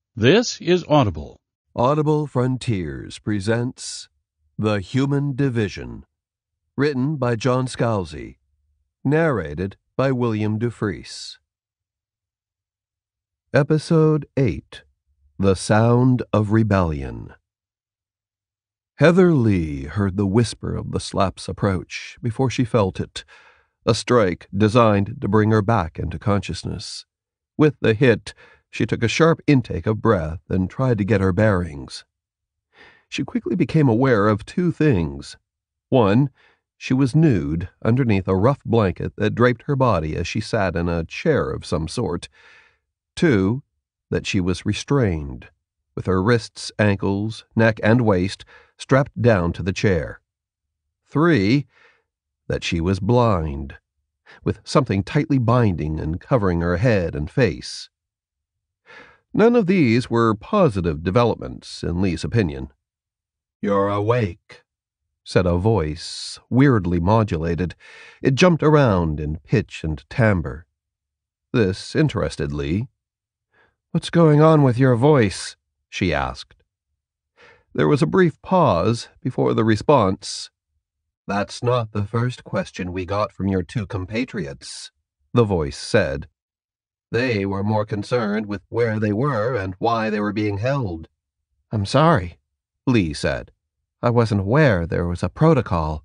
This is Audible. Audible Frontiers presents The Human Division, written by John Scalzi, narrated by William Dufris. Episode 8, The Sound of Rebellion. Heather Lee heard the whisper of the slap's approach before she felt it, a strike designed to bring her back into consciousness. With the hit, she took a sharp intake of breath and tried to get her bearings. She quickly became aware of two things. One, she was nude underneath a rough blanket that draped her body as she sat in a chair of some sort. Two, that she was restrained, with her wrists, ankles, neck, and waist strapped down to the chair. Three, that she was blind, with something tightly binding and covering her head and face. None of these were positive developments, in Lee's opinion. "You're awake," said a voice, weirdly modulated. It jumped around in pitch and timbre. This interested Lee. "What's going on with your voice?" she asked. There was a brief pause before the response. "That's not the first question we got from your two compatriots," the voice said. "They were more concerned with where they were and why they were being held." "I'm sorry," Lee said. "I wasn't aware there was a protocol."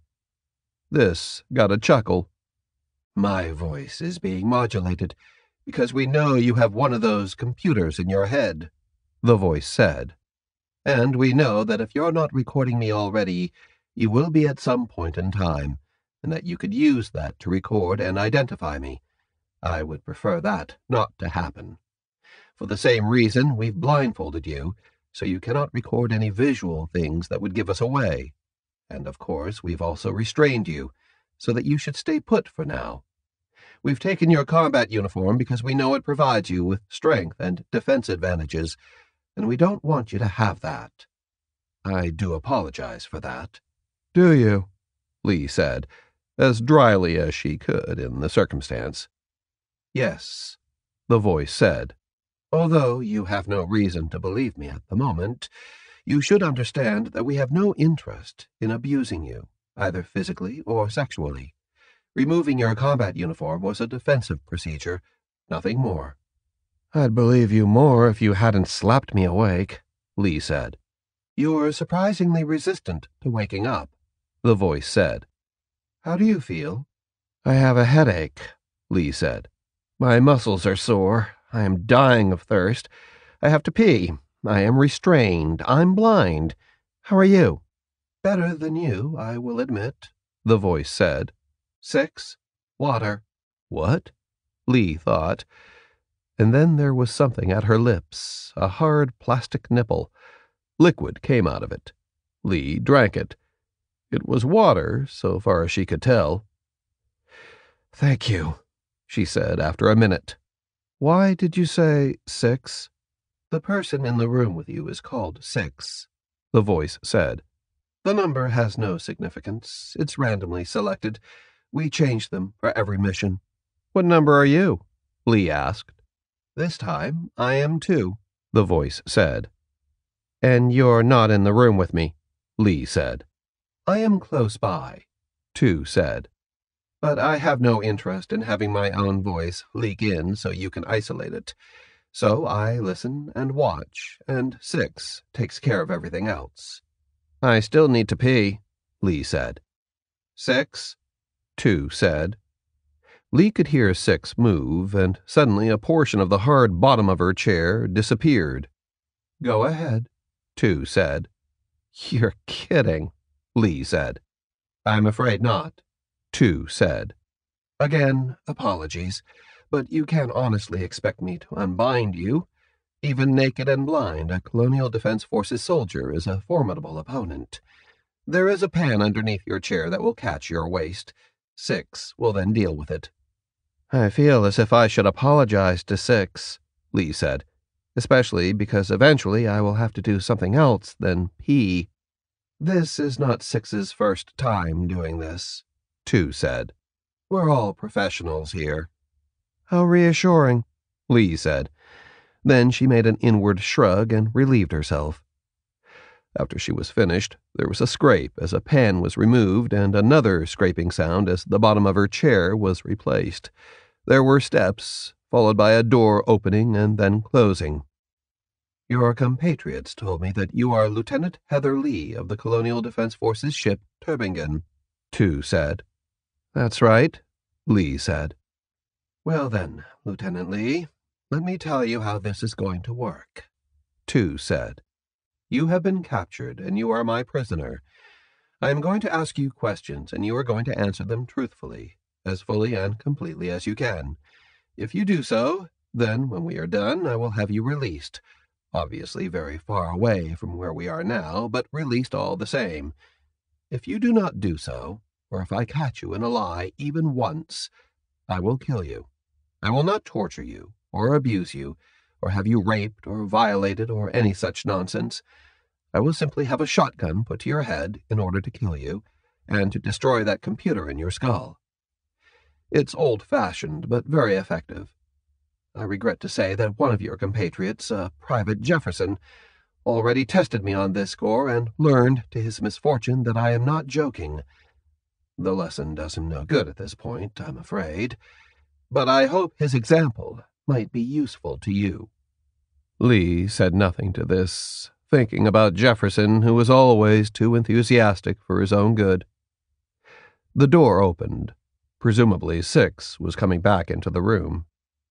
This got a chuckle. "My voice is being modulated because we know you have one of those computers in your head," the voice said. "And we know that if you're not recording me already, you will be at some point in time, and that you could use that to record and identify me. I would prefer that not to happen. For the same reason, we've blindfolded you, so you cannot record any visual things that would give us away. And of course, we've also restrained you, so that you should stay put for now. We've taken your combat uniform because we know it provides you with strength and defense advantages, and we don't want you to have that. I do apologize for that." "Do you?" Lee said, as dryly as she could in the circumstance. "Yes," the voice said. "Although you have no reason to believe me at the moment, you should understand that we have no interest in abusing you, either physically or sexually. Removing your combat uniform was a defensive procedure, nothing more." "I'd believe you more if you hadn't slapped me awake," Lee said. "You're surprisingly resistant to waking up," the voice said. "How do you feel?" "I have a headache," Lee said. "My muscles are sore. I am dying of thirst. I have to pee. I am restrained. I'm blind. How are you?" "Better than you, I will admit," the voice said. 6, water." "What?" Lee thought. And then there was something at her lips, a hard plastic nipple. Liquid came out of it. Lee drank it. It was water, so far as she could tell. "Thank you," she said after a minute. "Why did you say 6? "The person in the room with you is called 6, the voice said. "The number has no significance. It's randomly selected. We change them for every mission." "What number are you?" Lee asked. "This time I am 2, the voice said. "And you're not in the room with me," Lee said. "I am close by," 2 said. "But I have no interest in having my own voice leak in so you can isolate it. So I listen and watch, and 6 takes care of everything else." "I still need to pee," Lee said. "6, 2 said. Lee could hear 6 move, and suddenly a portion of the hard bottom of her chair disappeared. "Go ahead," 2 said. "You're kidding," Lee said. "I'm afraid not," 2 said. "Again, apologies, but you can't honestly expect me to unbind you. Even naked and blind, a Colonial Defense Forces soldier is a formidable opponent. There is a pan underneath your chair that will catch your waist. 6 will then deal with it." "I feel as if I should apologize to 6, Lee said, "especially because eventually I will have to do something else than pee." "This is not 6's first time doing this," 2 said. "We're all professionals here." "How reassuring," Lee said. Then she made an inward shrug and relieved herself. After she was finished, there was a scrape as a pen was removed and another scraping sound as the bottom of her chair was replaced. There were steps, followed by a door opening and then closing. "Your compatriots told me that you are Lieutenant Heather Lee of the Colonial Defense Forces ship Turbingen," Tu said. "That's right," Lee said. "Well then, Lieutenant Lee, let me tell you how this is going to work," Tu said. "You have been captured, and you are my prisoner. I am going to ask you questions, and you are going to answer them truthfully, as fully and completely as you can. If you do so, then when we are done, I will have you released, obviously very far away from where we are now, but released all the same. If you do not do so, or if I catch you in a lie even once, I will kill you. I will not torture you, or abuse you, or have you raped or violated or any such nonsense. I will simply have a shotgun put to your head in order to kill you, and to destroy that computer in your skull. It's old-fashioned, but very effective. I regret to say that one of your compatriots, Private Jefferson, already tested me on this score and learned, to his misfortune, that I am not joking. The lesson does him no good at this point, I'm afraid, but I hope his example might be useful to you." Lee said nothing to this, thinking about Jefferson, who was always too enthusiastic for his own good. The door opened. Presumably Six was coming back into the room.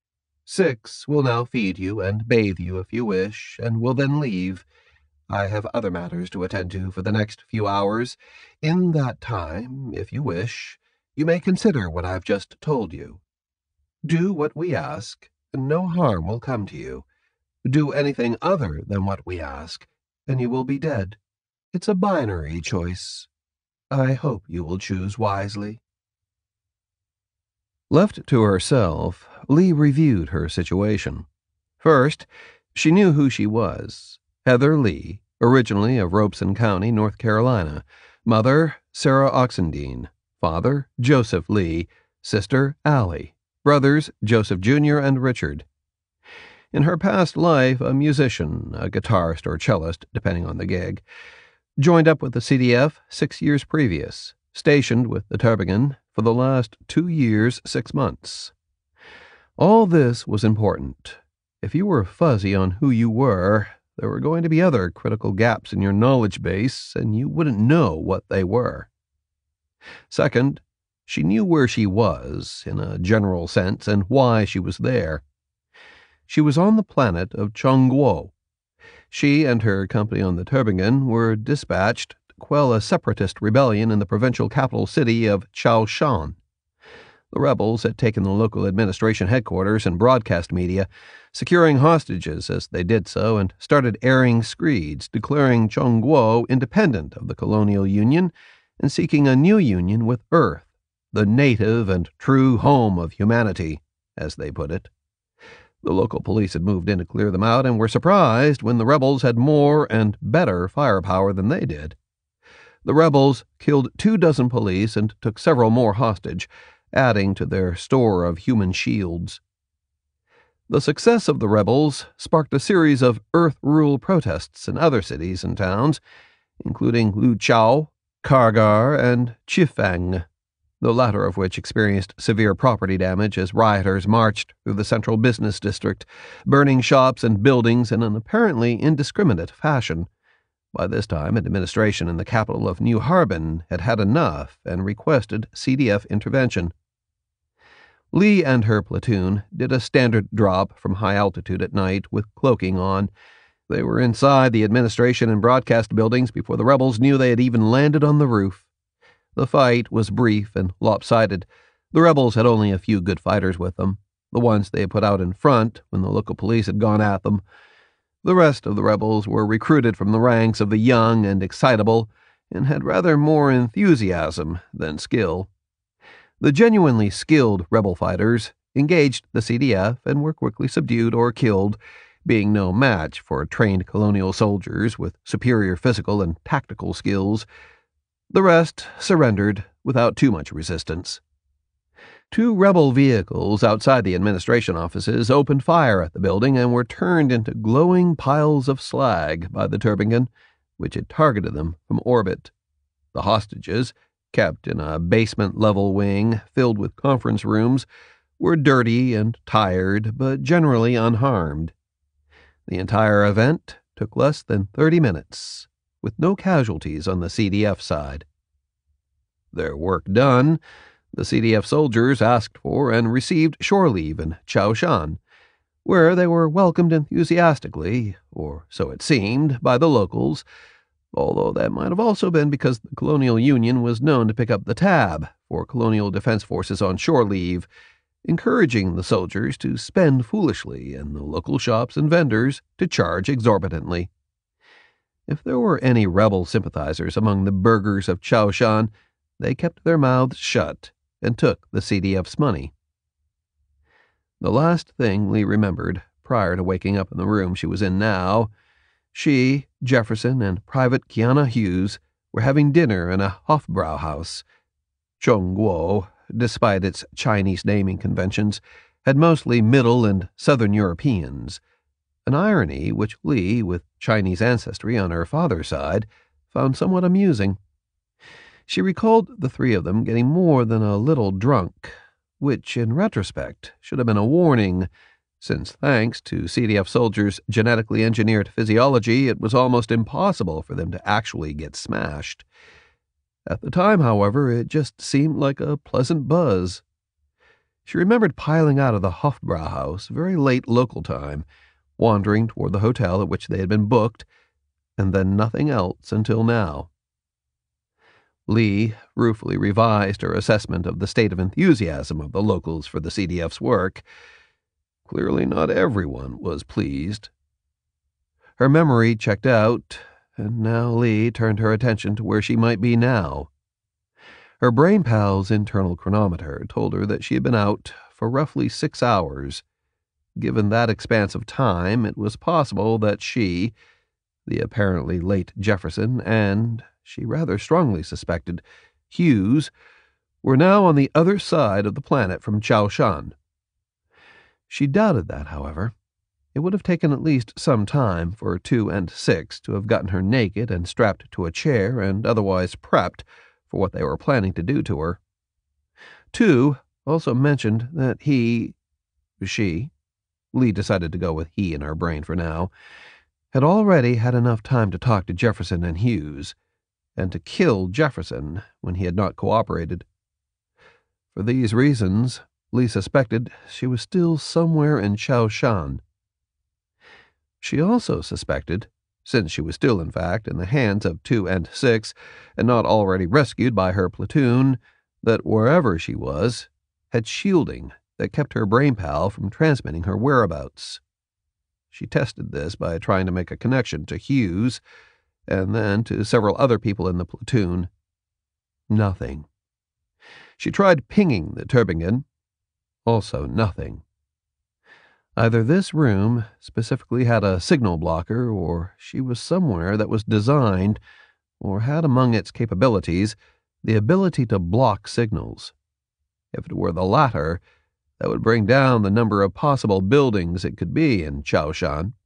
"Six will now feed you and bathe you if you wish, and will then leave. I have other matters to attend to for the next few hours. In that time, if you wish, you may consider what I've just told you. Do what we ask, and no harm will come to you. Do anything other than what we ask, and you will be dead. It's a binary choice. I hope you will choose wisely." Left to herself, Lee reviewed her situation. First, she knew who she was. Heather Lee, originally of Robeson County, North Carolina. Mother, Sarah Oxendine. Father, Joseph Lee. Sister, Allie. Brothers, Joseph Jr. and Richard. In her past life, a musician, a guitarist or cellist, depending on the gig. Joined up with the CDF 6 years previous. Stationed with the Turbingen for the last 2 years, 6 months. All this was important. If you were fuzzy on who you were, there were going to be other critical gaps in your knowledge base, and you wouldn't know what they were. Second, she knew where she was, in a general sense, and why she was there. She was on the planet of Chongguo. She and her company on the Turbingen were dispatched to quell a separatist rebellion in the provincial capital city of Chaoshan. The rebels had taken the local administration headquarters and broadcast media, securing hostages as they did so, and started airing screeds declaring Chongguo independent of the colonial union and seeking a new union with Earth, the native and true home of humanity, as they put it. The local police had moved in to clear them out and were surprised when the rebels had more and better firepower than they did. The rebels killed 24 police and took several more hostage, adding to their store of human shields. The success of the rebels sparked a series of Earth Rule protests in other cities and towns, including Luqiao, Kargar, and Chifeng, the latter of which experienced severe property damage as rioters marched through the central business district, burning shops and buildings in an apparently indiscriminate fashion. By this time, administration in the capital of New Harbin had had enough and requested CDF intervention. Lee and her platoon did a standard drop from high altitude at night with cloaking on. They were inside the administration and broadcast buildings before the rebels knew they had even landed on the roof. The fight was brief and lopsided. The rebels had only a few good fighters with them, the ones they had put out in front when the local police had gone at them. The rest of the rebels were recruited from the ranks of the young and excitable, and had rather more enthusiasm than skill. The genuinely skilled rebel fighters engaged the CDF and were quickly subdued or killed, being no match for trained colonial soldiers with superior physical and tactical skills. The rest surrendered without too much resistance. 2 rebel vehicles outside the administration offices opened fire at the building and were turned into glowing piles of slag by the Tübingen, which had targeted them from orbit. The hostages, kept in a basement-level wing filled with conference rooms, were dirty and tired, but generally unharmed. The entire event took less than 30 minutes, with no casualties on the CDF side. Their work done, the CDF soldiers asked for and received shore leave in Chaoshan, where they were welcomed enthusiastically, or so it seemed, by the locals, although that might have also been because the Colonial Union was known to pick up the tab for Colonial Defense Forces on shore leave, encouraging the soldiers to spend foolishly and the local shops and vendors to charge exorbitantly. If there were any rebel sympathizers among the burghers of Chaoshan, they kept their mouths shut and took the CDF's money. The last thing Lee remembered, prior to waking up in the room she was in now, she, Jefferson, and Private Kiana Hughes were having dinner in a Hofbrauhaus. Zhongguo, despite its Chinese naming conventions, had mostly Middle and Southern Europeans, an irony which Lee, with Chinese ancestry on her father's side, found somewhat amusing. She recalled the 3 of them getting more than a little drunk, which, in retrospect, should have been a warning, since thanks to CDF soldiers' genetically engineered physiology, it was almost impossible for them to actually get smashed. At the time, however, it just seemed like a pleasant buzz. She remembered piling out of the Hofbrauhaus very late local time, wandering toward the hotel at which they had been booked, and then nothing else until now. Lee ruefully revised her assessment of the state of enthusiasm of the locals for the CDF's work. Clearly not everyone was pleased. Her memory checked out, and now Lee turned her attention to where she might be now. Her brain pal's internal chronometer told her that she had been out for roughly 6 hours. Given that expanse of time, it was possible that she, the apparently late Jefferson, and, she rather strongly suspected, Hughes, were now on the other side of the planet from Chaoshan. She doubted that, however. It would have taken at least some time for 2 and 6 to have gotten her naked and strapped to a chair and otherwise prepped for what they were planning to do to her. 2 also mentioned that she, Lee decided to go with he in her brain for now, had already had enough time to talk to Jefferson and Hughes, and to kill Jefferson when he had not cooperated. For these reasons, Lee suspected she was still somewhere in Chaoshan. She also suspected, since she was still in fact in the hands of 2 and 6, and not already rescued by her platoon, that wherever she was, had shielding that kept her brain pal from transmitting her whereabouts. She tested this by trying to make a connection to Hughes, and then to several other people in the platoon. Nothing. She tried pinging the Tübingen. Also nothing. Either this room specifically had a signal blocker, or she was somewhere that was designed, or had among its capabilities, the ability to block signals. If it were the latter, that would bring down the number of possible buildings it could be in Chaoshan.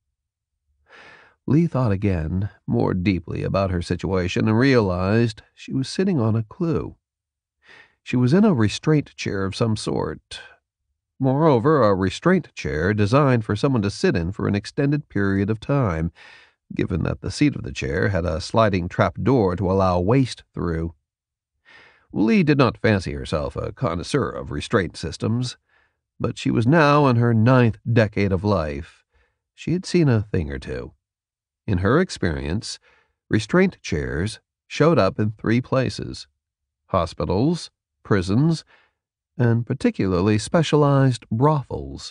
Lee thought again, more deeply about her situation, and realized she was sitting on a clue. She was in a restraint chair of some sort. Moreover, a restraint chair designed for someone to sit in for an extended period of time, given that the seat of the chair had a sliding trap door to allow waste through. Lee did not fancy herself a connoisseur of restraint systems, but she was now in her 9th decade of life. She had seen a thing or two. In her experience, restraint chairs showed up in 3 places: hospitals, prisons, and particularly specialized brothels.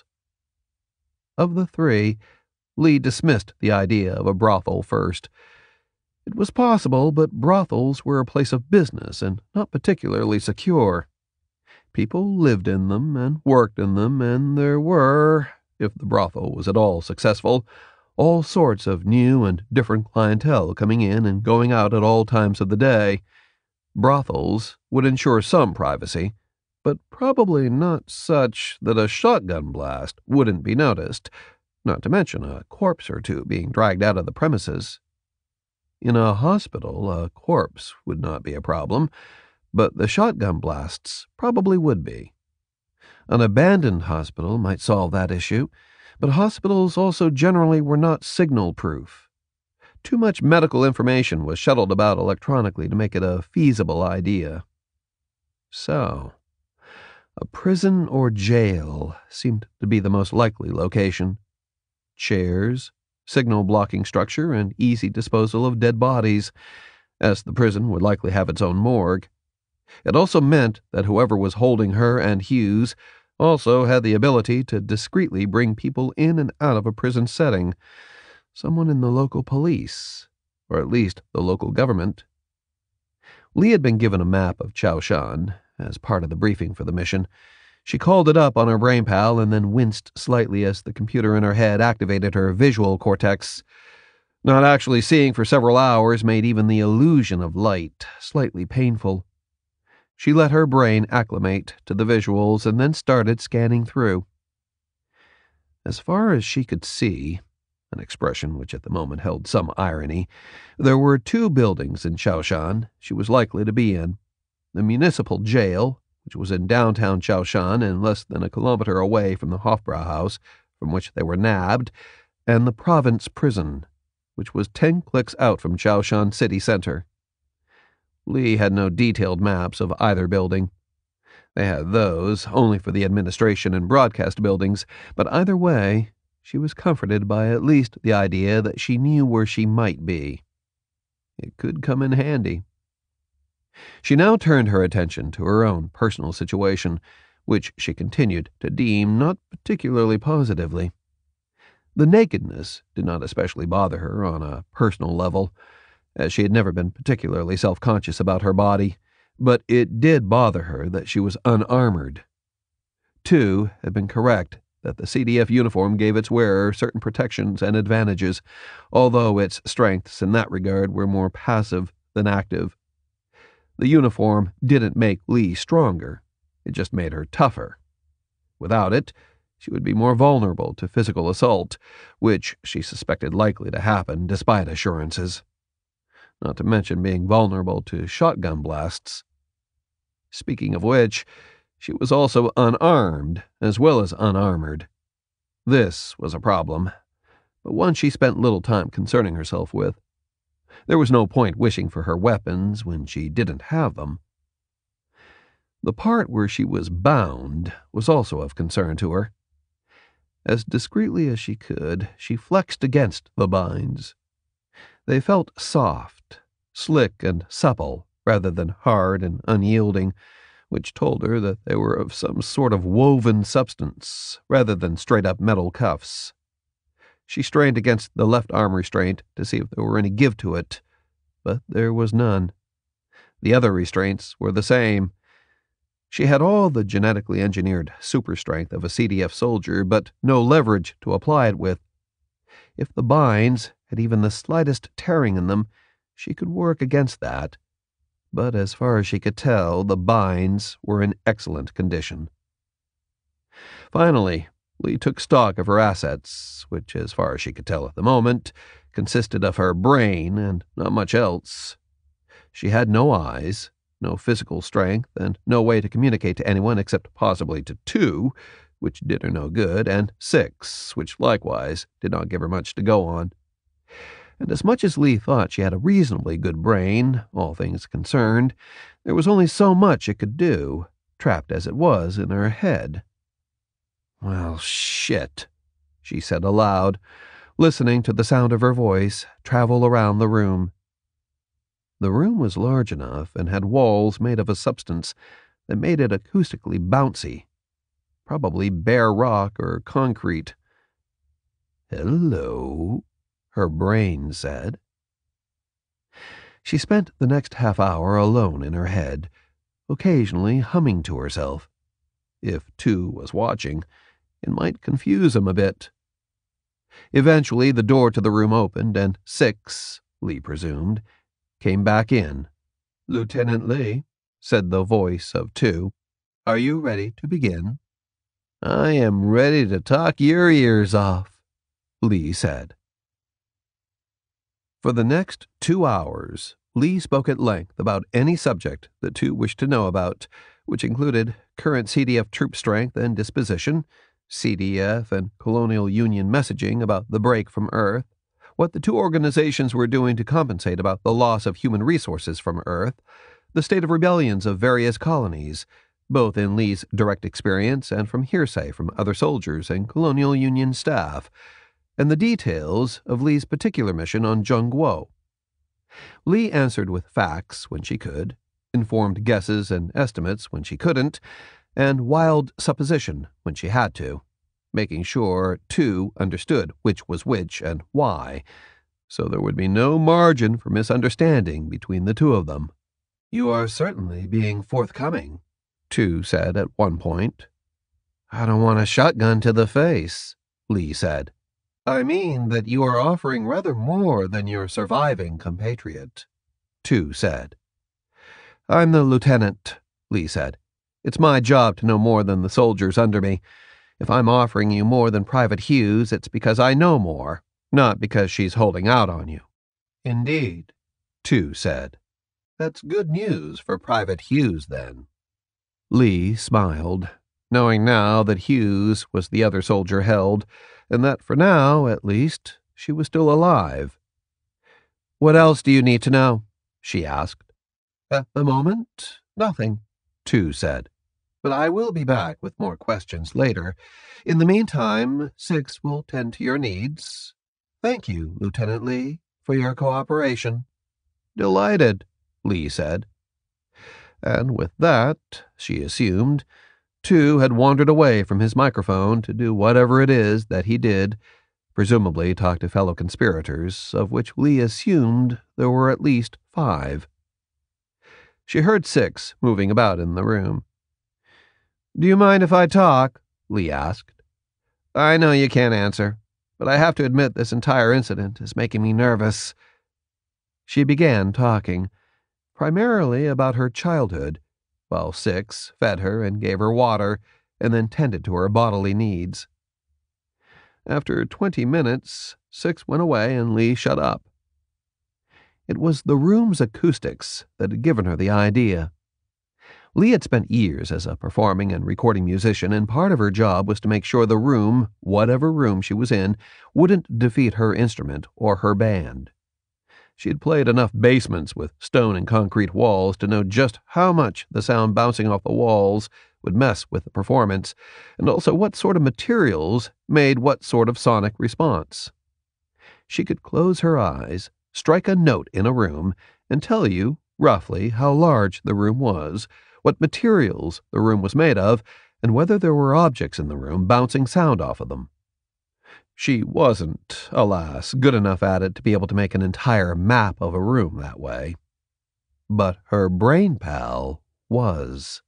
Of the 3, Lee dismissed the idea of a brothel first. It was possible, but brothels were a place of business and not particularly secure. People lived in them and worked in them, and there were, if the brothel was at all successful, all sorts of new and different clientele coming in and going out at all times of the day. Brothels would ensure some privacy, but probably not such that a shotgun blast wouldn't be noticed, not to mention a corpse or two being dragged out of the premises. In a hospital, a corpse would not be a problem, but the shotgun blasts probably would be. An abandoned hospital might solve that issue, but hospitals also generally were not signal-proof. Too much medical information was shuttled about electronically to make it a feasible idea. So, a prison or jail seemed to be the most likely location. Chairs, signal-blocking structure, and easy disposal of dead bodies, as the prison would likely have its own morgue. It also meant that whoever was holding her and Hughes also had the ability to discreetly bring people in and out of a prison setting, someone in the local police, or at least the local government. Lee had been given a map of Chaoshan as part of the briefing for the mission. She called it up on her BrainPal and then winced slightly as the computer in her head activated her visual cortex. Not actually seeing for several hours made even the illusion of light slightly painful. She let her brain acclimate to the visuals and then started scanning through. As far as she could see, an expression which at the moment held some irony, there were 2 buildings in Chaoshan she was likely to be in: the municipal jail, which was in downtown Chaoshan and less than a kilometer away from the Hofbrauhaus from which they were nabbed, and the province prison, which was 10 clicks out from Chaoshan city center. Lee had no detailed maps of either building. They had those only for the administration and broadcast buildings, but either way, she was comforted by at least the idea that she knew where she might be. It could come in handy. She now turned her attention to her own personal situation, which she continued to deem not particularly positively. The nakedness did not especially bother her on a personal level, as she had never been particularly self-conscious about her body, but it did bother her that she was unarmored. 2 had been correct that the CDF uniform gave its wearer certain protections and advantages, although its strengths in that regard were more passive than active. The uniform didn't make Lee stronger, it just made her tougher. Without it, she would be more vulnerable to physical assault, which she suspected likely to happen despite assurances. Not to mention being vulnerable to shotgun blasts. Speaking of which, she was also unarmed as well as unarmored. This was a problem, but one she spent little time concerning herself with. There was no point wishing for her weapons when she didn't have them. The part where she was bound was also of concern to her. As discreetly as she could, she flexed against the binds. They felt soft, slick, and supple, rather than hard and unyielding, which told her that they were of some sort of woven substance, rather than straight-up metal cuffs. She strained against the left arm restraint to see if there were any give to it, but there was none. The other restraints were the same. She had all the genetically engineered super strength of a CDF soldier, but no leverage to apply it with. If the binds had even the slightest tearing in them, she could work against that. But as far as she could tell, the binds were in excellent condition. Finally, Lee took stock of her assets, which, as far as she could tell at the moment, consisted of her brain and not much else. She had no eyes, no physical strength, and no way to communicate to anyone except possibly to 2, which did her no good, and 6, which likewise did not give her much to go on. And as much as Lee thought she had a reasonably good brain, all things concerned, there was only so much it could do, trapped as it was in her head. "Well, shit," she said aloud, listening to the sound of her voice travel around the room. The room was large enough and had walls made of a substance that made it acoustically bouncy, probably bare rock or concrete. "Hello," her brain said. She spent the next half hour alone in her head, occasionally humming to herself. If 2 was watching, it might confuse him a bit. Eventually, the door to the room opened, and 6, Lee presumed, came back in. "Lieutenant Lee," said the voice of 2. Are you ready to begin?" "I am ready to talk your ears off," Lee said. For the next 2 hours, Lee spoke at length about any subject the two wished to know about, which included current CDF troop strength and disposition, CDF and Colonial Union messaging about the break from Earth, what the two organizations were doing to compensate about the loss of human resources from Earth, the state of rebellions of various colonies, both in Lee's direct experience and from hearsay from other soldiers and Colonial Union staff, and the details of Lee's particular mission on Jungguo. Lee answered with facts when she could, informed guesses and estimates when she couldn't, and wild supposition when she had to, making sure two understood which was which and why, so there would be no margin for misunderstanding between the two of them. "You are certainly being forthcoming," Tu said at one point. "I don't want a shotgun to the face," Lee said. "I mean that you are offering rather more than your surviving compatriot," Tu said. "I'm the lieutenant," Lee said. "It's my job to know more than the soldiers under me. If I'm offering you more than Private Hughes, it's because I know more, not because she's holding out on you." "Indeed," Tu said. "That's good news for Private Hughes, then." Lee smiled, knowing now that Hughes was the other soldier held, and that for now, at least, she was still alive. "What else do you need to know?" she asked. "At the moment, nothing," Tu said. "But I will be back with more questions later. In the meantime, Six will tend to your needs. Thank you, Lieutenant Lee, for your cooperation." "Delighted," Lee said. And with that, she assumed, Tu had wandered away from his microphone to do whatever it is that he did, presumably talk to fellow conspirators, of which Lee assumed there were at least 5. She heard Six moving about in the room. "Do you mind if I talk?" Lee asked. "I know you can't answer, but I have to admit this entire incident is making me nervous." She began talking, primarily about her childhood, while Six fed her and gave her water, and then tended to her bodily needs. After 20 minutes, Six went away and Lee shut up. It was the room's acoustics that had given her the idea. Lee had spent years as a performing and recording musician, and part of her job was to make sure the room, whatever room she was in, wouldn't defeat her instrument or her band. She had played enough basements with stone and concrete walls to know just how much the sound bouncing off the walls would mess with the performance, and also what sort of materials made what sort of sonic response. She could close her eyes, strike a note in a room, and tell you, roughly, how large the room was, what materials the room was made of, and whether there were objects in the room bouncing sound off of them. She wasn't, alas, good enough at it to be able to make an entire map of a room that way. But her brain pal was.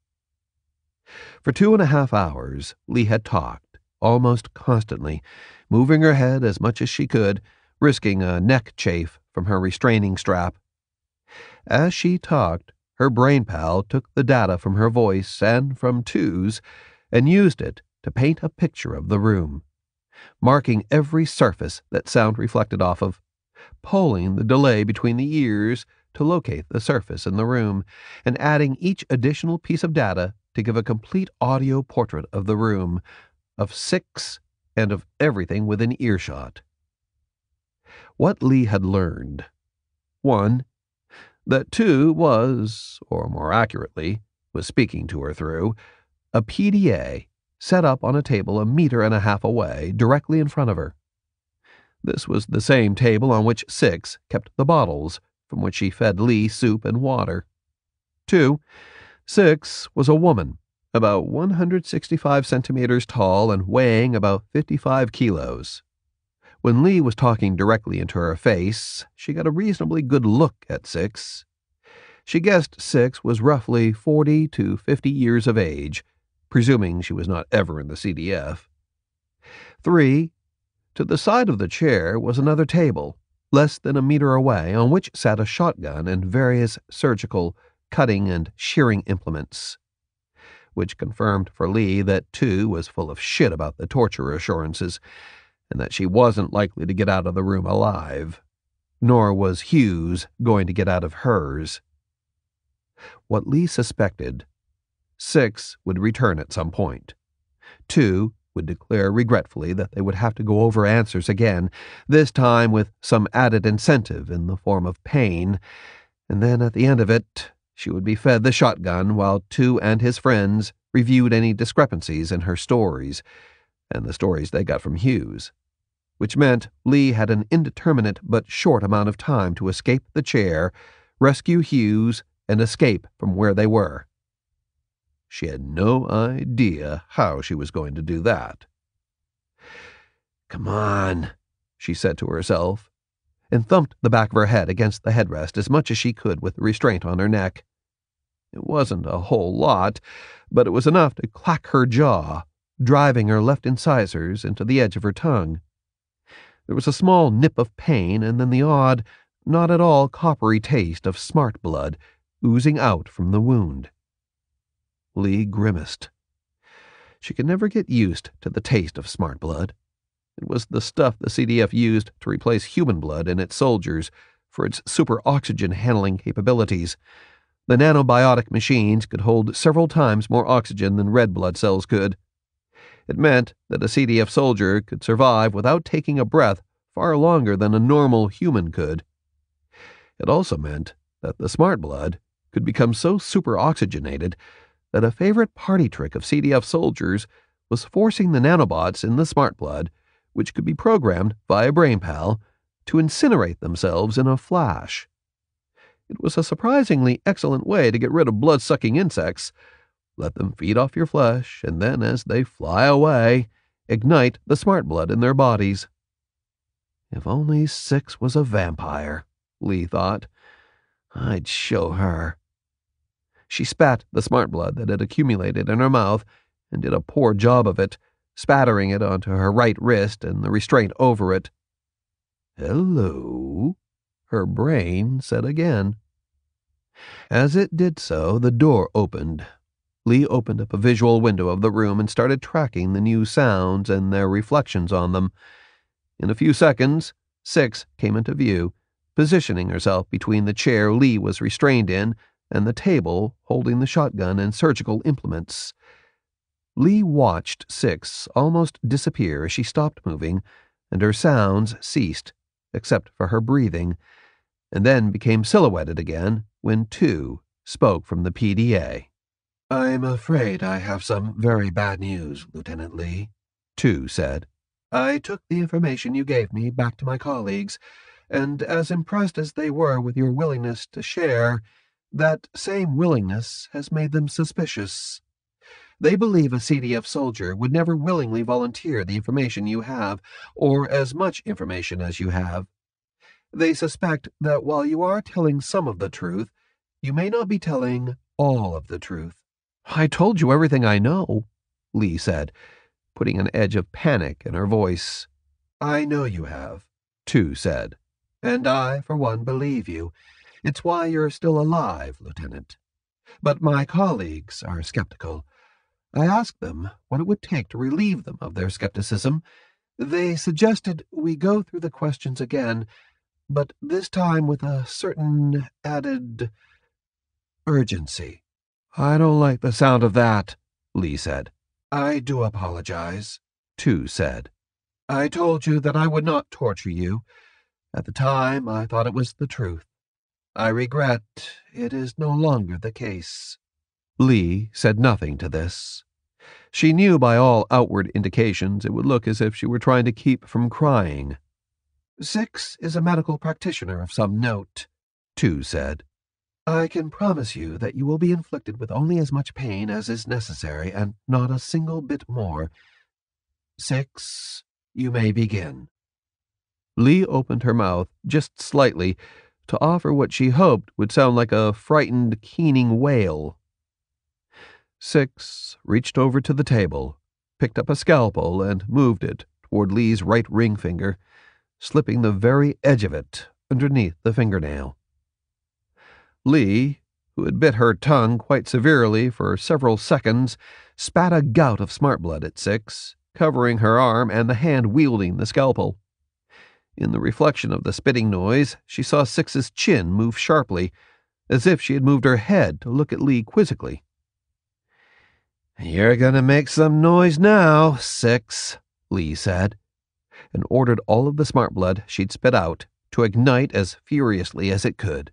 For 2.5 hours, Lee had talked, almost constantly, moving her head as much as she could, risking a neck chafe from her restraining strap. As she talked, her brain pal took the data from her voice and from Tu's and used it to paint a picture of the room, marking every surface that sound reflected off of, polling the delay between the ears to locate the surface in the room, and adding each additional piece of data to give a complete audio portrait of the room, of Six, and of everything within earshot. What Lee had learned: 1. That Tu was, or more accurately, was speaking to her through, a PDA set up on a table 1.5 meters away, directly in front of her. This was the same table on which Six kept the bottles, from which she fed Lee soup and water. 2. Six was a woman, about 165 centimeters tall and weighing about 55 kilos. When Lee was talking directly into her face, she got a reasonably good look at Six. She guessed Six was roughly 40 to 50 years of age, presuming she was not ever in the CDF. 3. To the side of the chair was another table, less than 1 meter away, on which sat a shotgun and various surgical, cutting, and shearing implements. which confirmed for Lee that 2 was full of shit about the torture assurances, and that she wasn't likely to get out of the room alive. Nor was Hughes going to get out of hers. What Lee suspected: 6 would return at some point. 2 would declare regretfully that they would have to go over answers again, this time with some added incentive in the form of pain, and then at the end of it, she would be fed the shotgun while 2 and his friends reviewed any discrepancies in her stories, and the stories they got from Hughes, which meant Lee had an indeterminate but short amount of time to escape the chair, rescue Hughes, and escape from where they were. She had no idea how she was going to do that. "Come on," she said to herself, and thumped the back of her head against the headrest as much as she could with the restraint on her neck. It wasn't a whole lot, but it was enough to clack her jaw, driving her left incisors into the edge of her tongue. There was a small nip of pain, and then the odd, not at all coppery taste of smart blood oozing out from the wound. Lee grimaced. She could never get used to the taste of smart blood. It was the stuff the CDF used to replace human blood in its soldiers for its super oxygen handling capabilities. The nanobiotic machines could hold several times more oxygen than red blood cells could. It meant that a CDF soldier could survive without taking a breath far longer than a normal human could. It also meant that the smart blood could become so super oxygenated that a favorite party trick of CDF soldiers was forcing the nanobots in the smart blood, which could be programmed via BrainPal, to incinerate themselves in a flash. It was a surprisingly excellent way to get rid of blood-sucking insects. Let them feed off your flesh, and then as they fly away, ignite the smart blood in their bodies. If only 6 was a vampire, Lee thought. I'd show her. She spat the smart blood that had accumulated in her mouth and did a poor job of it, spattering it onto her right wrist and the restraint over it. "Hello," her brain said again. As it did so, the door opened. Lee opened up a visual window of the room and started tracking the new sounds and their reflections on them. In a few seconds, 6 came into view, positioning herself between the chair Lee was restrained in and the table holding the shotgun and surgical implements. Lee watched 6 almost disappear as she stopped moving, and her sounds ceased, except for her breathing, and then became silhouetted again when 2 spoke from the PDA. "I'm afraid I have some very bad news, Lieutenant Lee," 2 said. "I took the information you gave me back to my colleagues, and as impressed as they were with your willingness to share, that same willingness has made them suspicious. They believe a CDF soldier would never willingly volunteer the information you have, or as much information as you have. They suspect that while you are telling some of the truth, you may not be telling all of the truth." "I told you everything I know," Lee said, putting an edge of panic in her voice. "I know you have," 2 said, "and I, for one, believe you. It's why you're still alive, Lieutenant. But my colleagues are skeptical. I asked them what it would take to relieve them of their skepticism. They suggested we go through the questions again, but this time with a certain added urgency." "I don't like the sound of that," Lee said. "I do apologize," 2 said. "I told you that I would not torture you. At the time, I thought it was the truth. I regret it is no longer the case." Lee said nothing to this. She knew by all outward indications it would look as if she were trying to keep from crying. "6 is a medical practitioner of some note," 2 said. "I can promise you that you will be inflicted with only as much pain as is necessary, and not a single bit more. 6, you may begin." Lee opened her mouth just slightly to offer what she hoped would sound like a frightened, keening wail. 6 reached over to the table, picked up a scalpel, and moved it toward Lee's right ring finger, slipping the very edge of it underneath the fingernail. Lee, who had bit her tongue quite severely for several seconds, spat a gout of smart blood at Six, covering her arm and the hand wielding the scalpel. In the reflection of the spitting noise, she saw Six's chin move sharply, as if she had moved her head to look at Lee quizzically. "You're going to make some noise now, Six," Lee said, and ordered all of the smart blood she'd spit out to ignite as furiously as it could.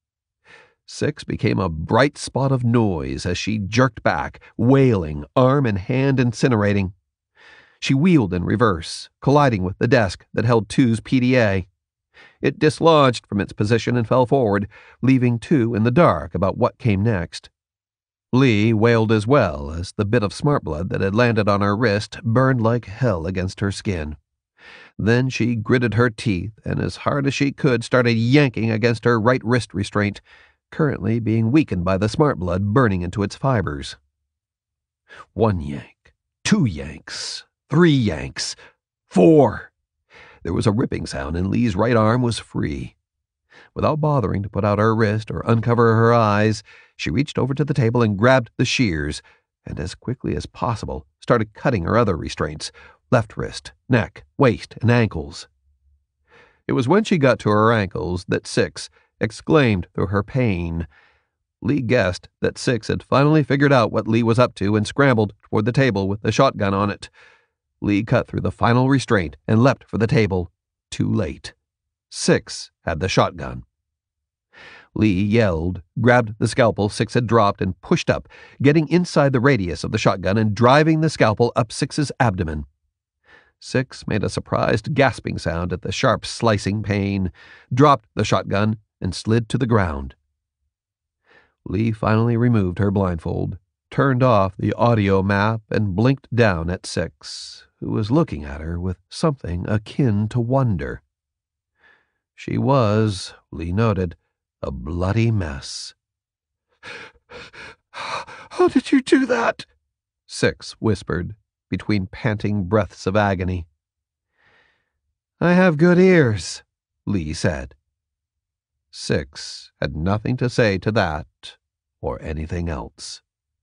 Six became a bright spot of noise as she jerked back, wailing, arm and hand incinerating. She wheeled in reverse, colliding with the desk that held Two's PDA. It dislodged from its position and fell forward, leaving Two in the dark about what came next. Lee wailed as well as the bit of smart blood that had landed on her wrist burned like hell against her skin. Then she gritted her teeth and as hard as she could started yanking against her right wrist restraint, currently being weakened by the smart blood burning into its fibers. 1 yank, 2 yanks, 3 yanks, 4. There was a ripping sound and Lee's right arm was free. Without bothering to put out her wrist or uncover her eyes, she reached over to the table and grabbed the shears, and as quickly as possible started cutting her other restraints, left wrist, neck, waist, and ankles. It was when she got to her ankles that Six exclaimed through her pain. Lee guessed that Six had finally figured out what Lee was up to and scrambled toward the table with the shotgun on it. Lee cut through the final restraint and leapt for the table. Too late. Six had the shotgun. Lee yelled, grabbed the scalpel Six had dropped and pushed up, getting inside the radius of the shotgun and driving the scalpel up Six's abdomen. Six made a surprised gasping sound at the sharp slicing pain, dropped the shotgun, and slid to the ground. Lee finally removed her blindfold, turned off the audio map, and blinked down at Six, who was looking at her with something akin to wonder. She was, Lee noted, a bloody mess. "How did you do that?" Six whispered, between panting breaths of agony. "I have good ears," Lee said. Six had nothing to say to that or anything else.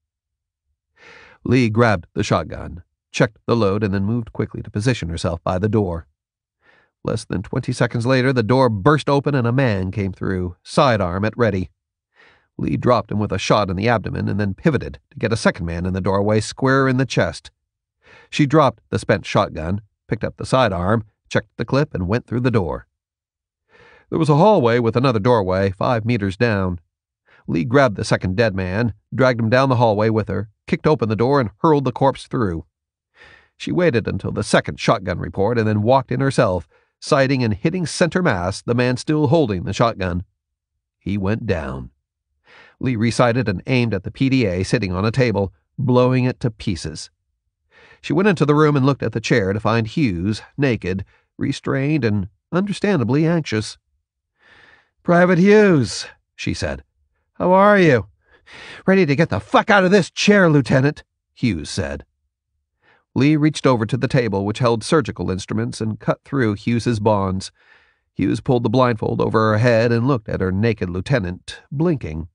Lee grabbed the shotgun, checked the load, and then moved quickly to position herself by the door. Less than 20 seconds later, the door burst open and a man came through, sidearm at ready. Lee dropped him with a shot in the abdomen and then pivoted to get a second man in the doorway square in the chest. She dropped the spent shotgun, picked up the sidearm, checked the clip, and went through the door. There was a hallway with another doorway 5 meters down. Lee grabbed the second dead man, dragged him down the hallway with her, kicked open the door, and hurled the corpse through. She waited until the second shotgun report and then walked in herself, sighting and hitting center mass the man still holding the shotgun. He went down. Lee resighted and aimed at the PDA sitting on a table, blowing it to pieces. She went into the room and looked at the chair to find Hughes, naked, restrained, and understandably anxious. "Private Hughes," she said. "How are you?" "Ready to get the fuck out of this chair, Lieutenant," Hughes said. Lee reached over to the table which held surgical instruments and cut through Hughes's bonds. Hughes pulled the blindfold over her head and looked at her naked lieutenant, blinking.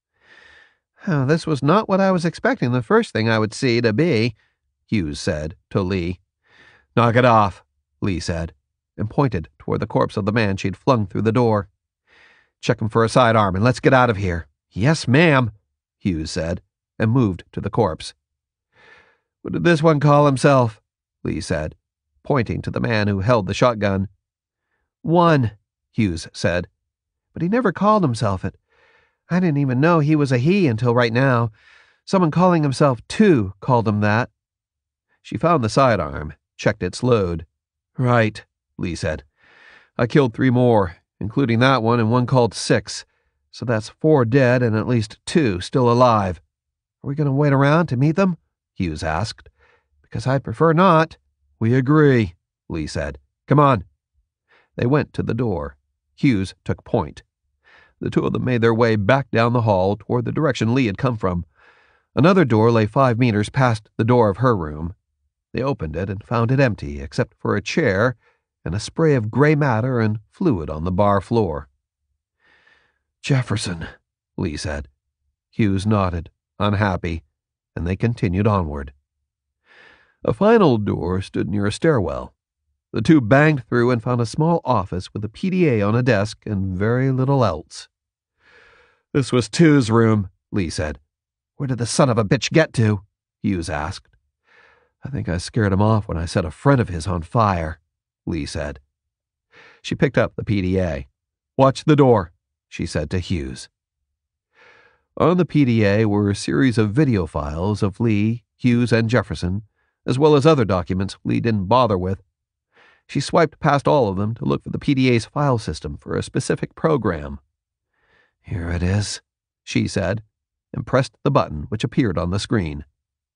"Oh, this was not what I was expecting the first thing I would see to be," Hughes said to Lee. "Knock it off," Lee said, and pointed toward the corpse of the man she'd flung through the door. "Check him for a sidearm and let's get out of here." "Yes, ma'am," Hughes said, and moved to the corpse. "What did this one call himself?" Lee said, pointing to the man who held the shotgun. "One," Hughes said, "but he never called himself it. I didn't even know he was a he until right now. Someone calling himself Two called him that." She found the sidearm, checked its load. "Right," Lee said. "I killed 3 more, including that one and one called Six. So that's 4 dead and at least 2 still alive. Are we going to wait around to meet them?" Hughes asked. "Because I'd prefer not." "We agree," Lee said. "Come on." They went to the door. Hughes took point. The two of them made their way back down the hall toward the direction Lee had come from. Another door lay 5 meters past the door of her room. They opened it and found it empty except for a chair and a spray of gray matter and fluid on the bar floor. "Jefferson," Lee said. Hughes nodded, unhappy, and they continued onward. A final door stood near a stairwell. The two banged through and found a small office with a PDA on a desk and very little else. "This was Two's room," Lee said. "Where did the son of a bitch get to?" Hughes asked. "I think I scared him off when I set a friend of his on fire," Lee said. She picked up the PDA. "Watch the door," she said to Hughes. On the PDA were a series of video files of Lee, Hughes, and Jefferson, as well as other documents Lee didn't bother with. She swiped past all of them to look for the PDA's file system for a specific program. "Here it is," she said, and pressed the button which appeared on the screen.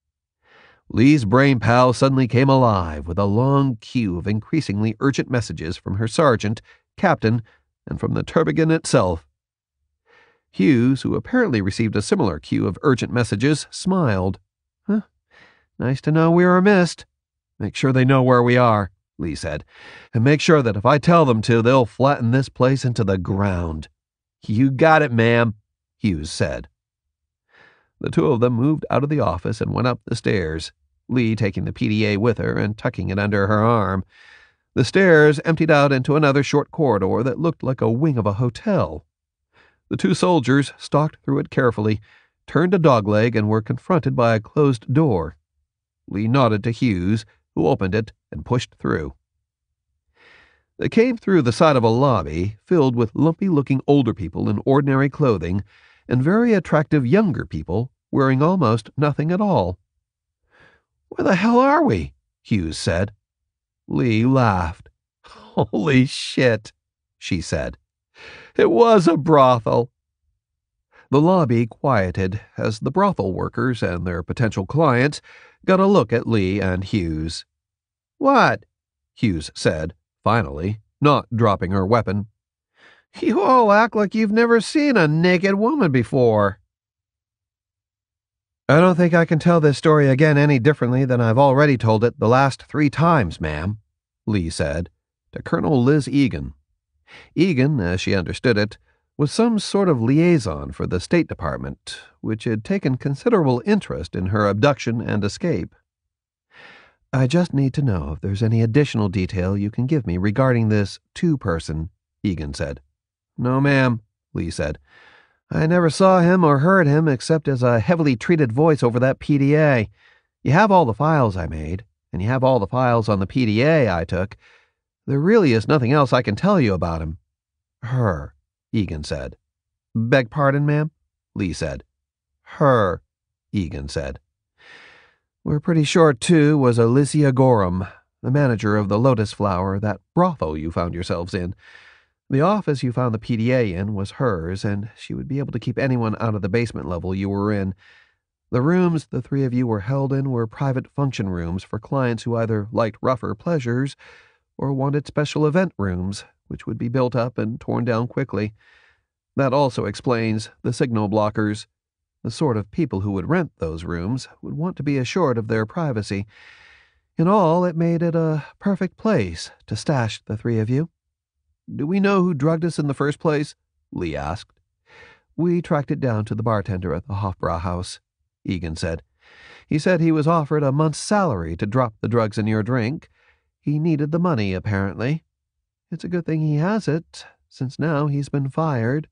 Lee's brain pal suddenly came alive with a long queue of increasingly urgent messages from her sergeant, captain, and from the Terbigan itself. Hughes, who apparently received a similar queue of urgent messages, smiled. Nice to know we were missed. Make sure they know where we are," Lee said, "and make sure that if I tell them to, they'll flatten this place into the ground." "You got it, ma'am," Hughes said. The two of them moved out of the office and went up the stairs, Lee taking the PDA with her and tucking it under her arm. The stairs emptied out into another short corridor that looked like a wing of a hotel. The two soldiers stalked through it carefully, turned a dogleg, and were confronted by a closed door. Lee nodded to Hughes, who opened it and pushed through. They came through the side of a lobby filled with lumpy-looking older people in ordinary clothing and very attractive younger people wearing almost nothing at all. "Where the hell are we?" Hughes said. Lee laughed. "Holy shit," she said. "It was a brothel." The lobby quieted as the brothel workers and their potential clients got a look at Lee and Hughes. "What?" Hughes said, finally, not dropping her weapon. "You all act like you've never seen a naked woman before." "I don't think I can tell this story again any differently than I've already told it the last 3 times, ma'am," Lee said, to Colonel Liz Egan. Egan, as she understood it, was some sort of liaison for the State Department, which had taken considerable interest in her abduction and escape. "I just need to know if there's any additional detail you can give me regarding this two-person," Egan said. "No, ma'am," Lee said. "I never saw him or heard him except as a heavily treated voice over that PDA. You have all the files I made, and you have all the files on the PDA I took. There really is nothing else I can tell you about him." "Her," Egan said. "Beg pardon, ma'am?" Lee said. "Her," Egan said. "We're pretty sure, too, was Alicia Gorham, the manager of the Lotus Flower, that brothel you found yourselves in. The office you found the PDA in was hers, and she would be able to keep anyone out of the basement level you were in. The rooms the 3 of you were held in were private function rooms for clients who either liked rougher pleasures or wanted special event rooms, which would be built up and torn down quickly. That also explains the signal blockers. The sort of people who would rent those rooms would want to be assured of their privacy. In all, it made it a perfect place to stash the 3 of you." "Do we know who drugged us in the first place?" Lee asked. "We tracked it down to the bartender at the Hofbrauhaus," Egan said. "He said he was offered a month's salary to drop the drugs in your drink. He needed the money, apparently. It's a good thing he has it, since now he's been fired."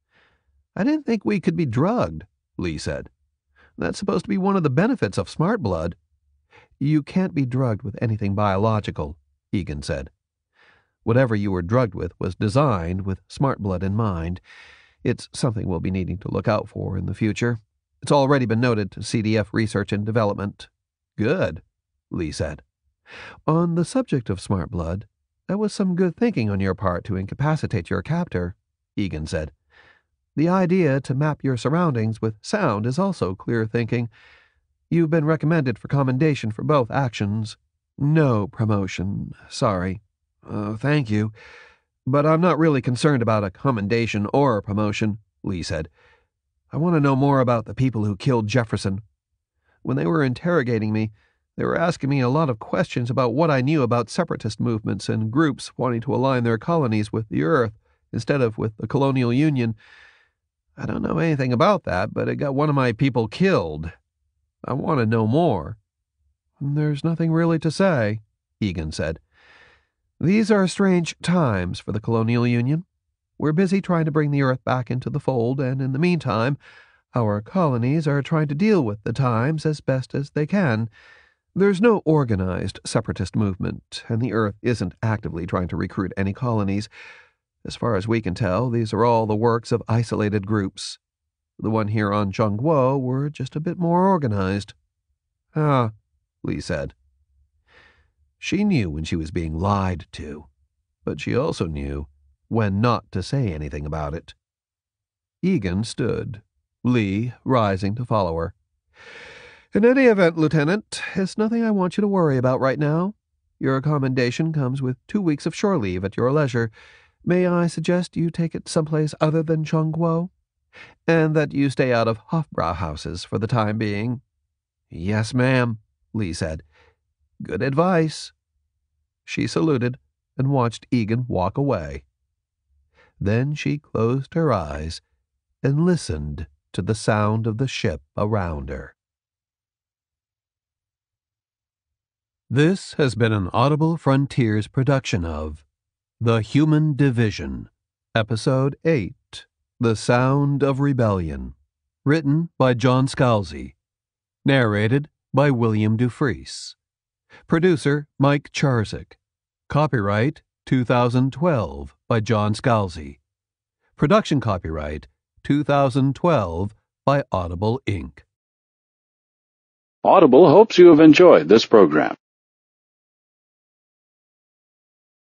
"I didn't think we could be drugged," Lee said. "That's supposed to be one of the benefits of smart blood." "You can't be drugged with anything biological," Egan said. "Whatever you were drugged with was designed with smart blood in mind. It's something we'll be needing to look out for in the future. It's already been noted to CDF Research and Development." "Good," Lee said. "On the subject of smart blood, that was some good thinking on your part to incapacitate your captor," Egan said. "The idea to map your surroundings with sound is also clear thinking. You've been recommended for commendation for both actions. No promotion, sorry. Thank you. But I'm not really concerned about a commendation or a promotion," Lee said. "I want to know more about the people who killed Jefferson. When they were interrogating me, they were asking me a lot of questions about what I knew about separatist movements and groups wanting to align their colonies with the Earth instead of with the colonial union. I don't know anything about that, but it got one of my people killed. I want to know more. There's nothing really to say, Egan said. These are strange times for the Colonial Union. We're busy trying to bring the Earth back into the fold, and in the meantime, our colonies are trying to deal with the times as best as they can. There's no organized separatist movement, and the Earth isn't actively trying to recruit any colonies. As far as we can tell, these are all the works of isolated groups. The one here on Zhongguo were just a bit more organized. Ah, Li said. She knew when she was being lied to, but she also knew when not to say anything about it. Egan stood, Li rising to follow her. In any event, Lieutenant, it's nothing I want you to worry about right now. Your commendation comes with 2 weeks of shore leave at your leisure. May I suggest you take it someplace other than Zhongguo? And that you stay out of Hofbrauhauses for the time being. Yes, ma'am, Li said. Good advice. She saluted and watched Egan walk away. Then she closed her eyes and listened to the sound of the ship around her. This has been an Audible Frontiers production of The Human Division, Episode 8, The Sound of Rebellion, written by John Scalzi, narrated by William Dufresne, producer Mike Charzik, copyright 2012 by John Scalzi, production copyright 2012 by Audible Inc. Audible hopes you have enjoyed this program.